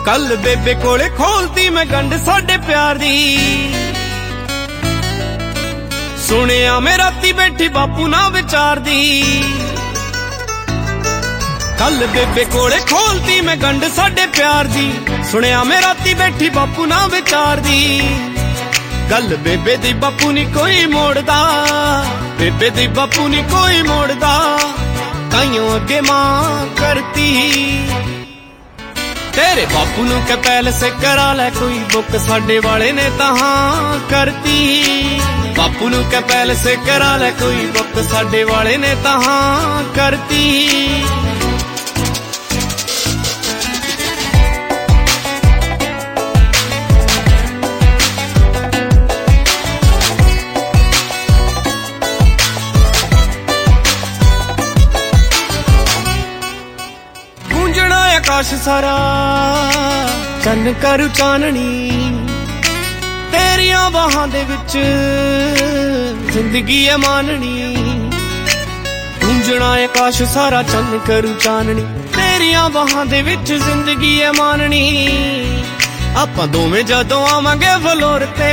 कल बेबे कोले खोलती मैं गंढ साडे प्यार दी। सुनिया मैं राती बैठी बापू ना विचार दी। कल बेबे कोले खोलती मैं गंढ साडे प्यार दी। सुनिया मैं राती बैठी बापू ना विचार दी। गल बेबे दी बापू नी कोई मोड़दा, बेबे दी बापू नी कोई मोड़दा। ताइयों अगे मां करती तेरे बापू नू के पहले से करा ले कोई बुक, साडे वाले ने तहां करती। बापू नू के पहले से करा ले कोई बुक, साडे वाले ने तहां करती। आकाश सारा चन्न करू चाननी, तेरिया बाहां दे विच जिंदगी है माननी। गूंजना आकाश सारा चन्न करू चाननी, तेरिया बाहां दे विच जिंदगी है माननी। आपां दोवें जदों आवांगे वलोर ते,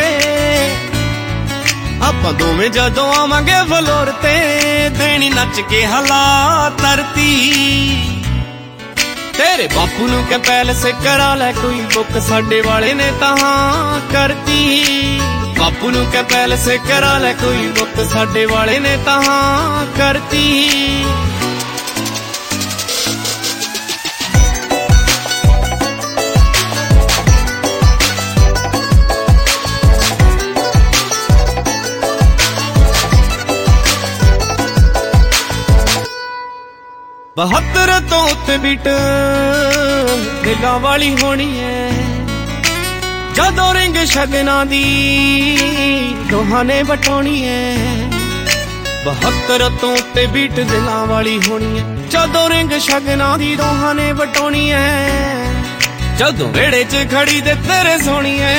आपां दोवें जदों आवांगे वलोर ते। देनी नच के हला तरती तेरे बापू नू के पहले से करा ले कोई बुक, साडे वाले ने तहां करती। बापू नू के पहले से करा ले कोई बुक, साडे वाले ने तहां करती। बहत्तर तो उत्ते बीट दिलां वाली होनी है, जदों रिंग शगना दी दोहां ने बटोनी है। 72 तो उत्ते बीट दिलां वाली होनी है, जदों रिंग शगना दी दोहां ने बटोनी है। जदों वेड़े च खड़ी दे तेरे सोनी है,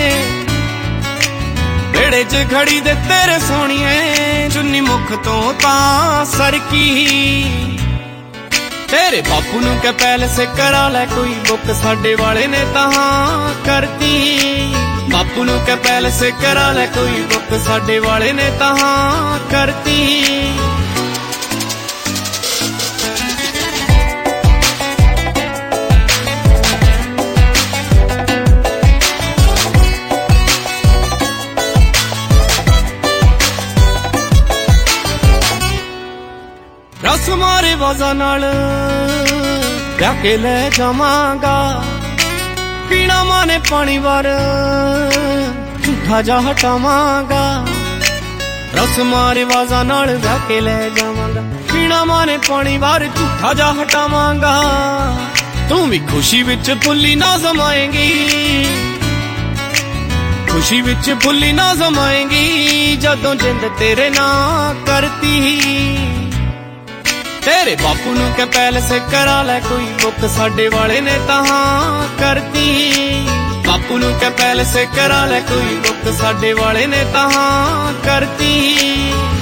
वेड़े च खड़ी दे तेरे सोनी है। चुन्नी मुख तो तां सरकी तेरे बापू नू के पहले से करा ले कोई बुक, साडे वाले ने तहां करती। बापू नू के पहले से करा ले कोई बुक, साडे वाले ने तहां करती। रस मारे वाजा नाल ब्याह के ले जावांगा, पीना माने पानी वार झूठा जा हटावांगा। रस मारे वाजा नाल ब्याह के ले जावांगा, पीना माने पानी वार झूठा जा हटावांगा। तू भी खुशी विच फुल्ली ना समाएंगी, खुशी विच फुल्ली ना समाएंगी। जदों जिंद तेरे ना करती तेरे बापू नू के पहले से करा ले कोई बुक, साडे वाले ने तहां करती। बापू नू के पहले से करा ले कोई बुक, साडे वाले ने तहां करती।